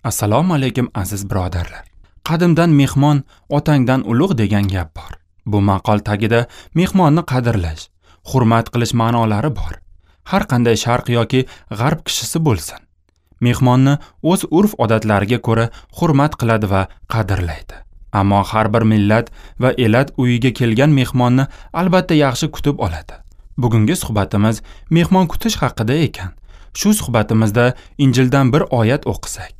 Assalomu alaykum aziz birodarlar. Qadimdan mehmon otangdan ulug' degan gap bor. Bu maqol tagida mehmonni qadrlash, hurmat qilish ma'nolari bor. Har qanday sharq yoki g'arb kishisi bo'lsin, mehmonni o'z urf-odatlariga ko'ra hurmat qiladi va qadrlaydi. Ammo har bir millat va elat uyiga kelgan mehmonni albatta yaxshi kutib oladi. Bugungi suhbatimiz mehmon kutish haqida ekan. Shu suhbatimizda Injildan bir oyat o'qisak.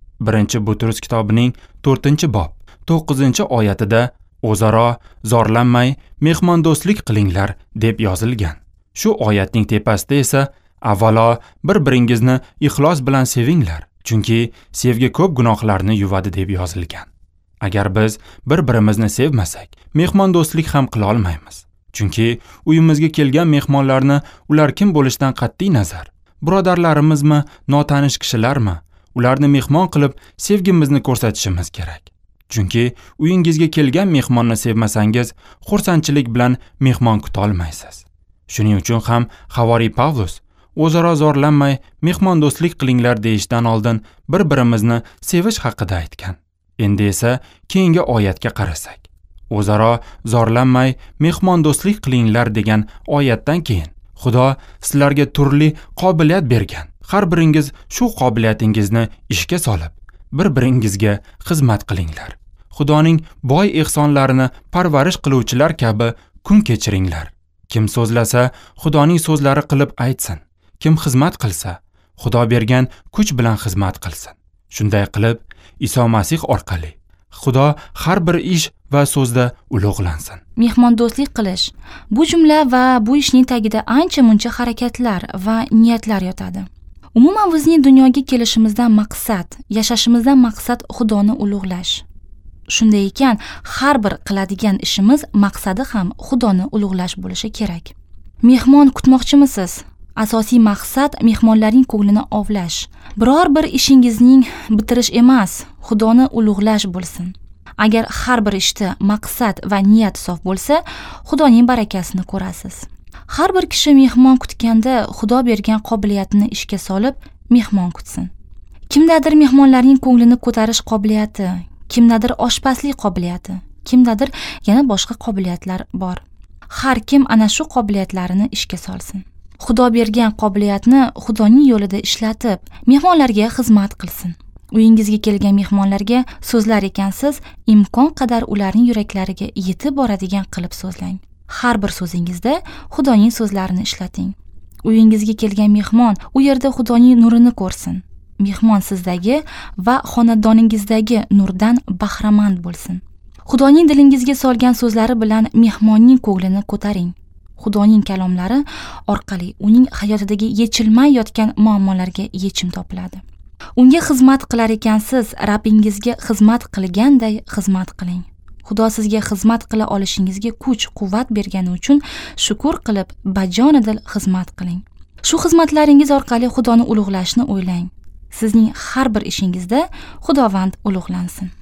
1-Butrus kitobining 4-bob 9-oyatida o'zaro zorlanmay mehmondo'stlik qilinglar deb yozilgan. Shu oyatning tepasida esa avvalo bir-biringizni ixlos bilan sevinglar, chunki sevgi ko'p gunohlarni yuvadi deb yozilgan. Agar biz bir-birimizni sevmasak, mehmondo'stlik ham qila olmaymiz. Chunki uyimizga kelgan mehmonlarni ular kim bo'lishidan qat'iy nazar, birodarlarimizmi, notanish kishilarmi, ularni mehmon qilib sevgimizni ko'rsatishimiz kerak. Chunki uyingizga kelgan mehmonni sevmasangiz, xursandchilik bilan mehmon kuta olmaysiz. Shuning uchun ham Havoriy Pavlus o'zaro zorlanmay mehmondo'stlik qilinglar deyishdan oldin bir-birimizni sevish haqida aytgan. Endi esa keyingi oyatga qarasak. O'zaro zorlanmay mehmondo'stlik qilinglar degan oyatdan keyin Xudo sizlarga turli qobiliyat bergan. Har biringiz shu qobiliyatingizni ishga solib, bir-biringizga xizmat qilinglar. Xudoning boy ehsonlarini parvarish qiluvchilar kabi kun kechiringlar. Kim so'zlasa, Xudoning so'zlari qilib aytsin. Kim xizmat qilsa, Xudo bergan kuch bilan xizmat qilsin. Shunday qilib, Iso Masih orqali Xudo har bir ish va so'zda ulug'lansin. Mehmondo'stlik qilish. Bu jumla va bu ishning tagida ancha-muncha harakatlar va niyatlar yotadi. Umuman bizning dunyoga kelishimizdan maqsad, yashashimizdan maqsad Xudoni ulug'lash. Shunday ekan, har bir qiladigan ishimiz maqsadi ham Xudoni ulug'lash bo'lishi kerak. Mehmon kutmoqchimisiz? Asosiy maqsad mehmonlarning ko'nglini ovlash. Biror bir ishingizning bitirish emas, Xudoni ulug'lash bo'lsin. Agar har bir ishda maqsad va niyat sof bo'lsa, Xudoning barakasini ko'rasiz. Har bir kishi mehmon kutganda Xudo bergan qobiliyatni ishga solib, mehmon kutsin. Kimdadir mehmonlarning ko'nglini ko'tarish qobiliyati, kimdadir oshpazlik qobiliyati, kimdadir yana boshqa qobiliyatlar bor. Har kim ana shu qobiliyatlarini ishga solsin. Xudo bergan qobiliyatni Xudoning yo'lida ishlatib, mehmonlarga xizmat qilsin. Uyingizga kelgan mehmonlarga so'zlar ekansiz, imkon qadar ularning yuraklariga yetib boradigan qilib so'zlang. Har bir so'zingizda Xudoning so'zlarini ishlating. Uyingizga kelgan mehmon u yerda Xudoning nurini ko'rsin. Mehmon sizdagi va xonadoningizdagi nurdan bahramand bo'lsin. Xudoning dilingizga solgan so'zlari bilan mehmonning ko'nglini ko'taring. Xudoning kalomlari orqali uning hayotidagi yechilmay yotgan muammolarga yechim topiladi. Unga xizmat qilar ekansiz, Rabbingizga xizmat qilganday xizmat qiling. Xudo sizga xizmat qila olishingizga kuch-quvvat bergani uchun shukr qilib, bajonidil xizmat qiling. Shu xizmatlaringiz orqali Xudoni ulug'lashni o'ylang. Sizning har bir ishingizda Xudovand ulug'lansin.